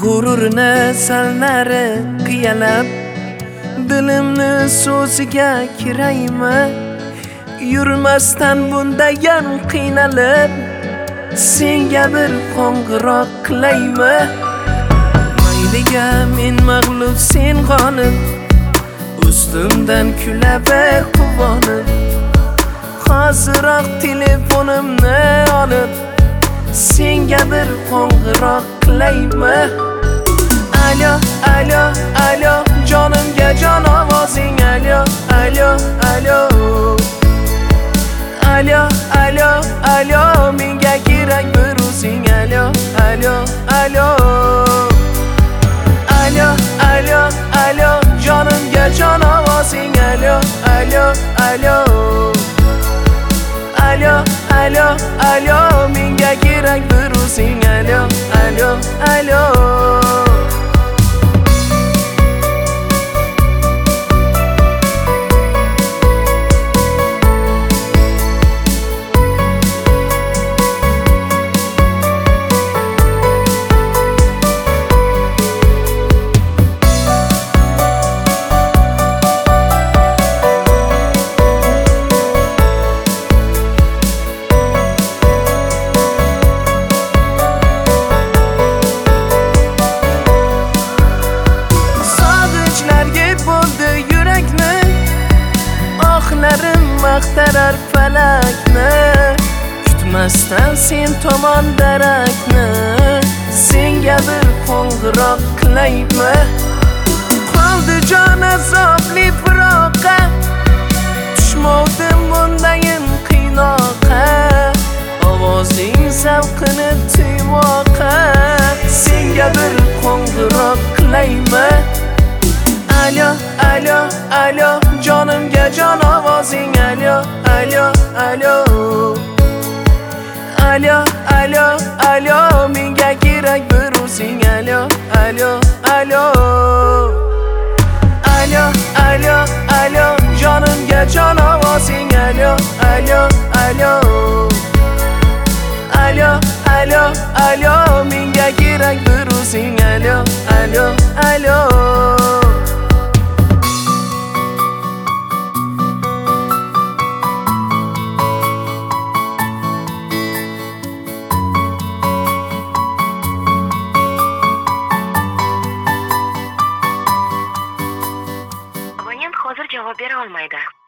G'ururni sal nari qiyalab, dilimni so'ziga kiraymi? Yurmasdan bundagan qiynalib, senga bir qo'ng'iroq qilaymi? Mayliga men mag'lub, sen g'olib, ustimdan kulaver quvonib. Hoziroq telefonimni olib, senga bir qo'ng'iroq qilaymi? Alo, alo, alo, jonimga jon ovozing, alo, alo, alo. Alo, alo, alo, menga kerak bir o'zing, alo, alo, alo. Alo, alo, alo, jonimga jon ovozing, alo, alo, alo. Alo, alo, alo, menga kerak bir o'zing, alo, alo, alo. Maqtarar falakni, kutmasdan sen tomon darakni. Senga bir qo'ng'iroq qilaymi? Qoldi jon azobli firoqqa, tushmovdim bundayin qiynoqqa. Ovozing zavqini tuymoqqa, senga bir qo'ng'iroq qilaymi? Alo, alo, alo, jonimga jon ovozing, alo, alo, alo. Alo, alo, alo, menga kerak bir o'zing, alo, alo, alo. Alo, alo, alo, jonimga jon ovozing, alo, alo, alo. Alo, alo, alo, menga kerak bir o'zing, alo, alo, alo. Hozir javob bera olmaydi.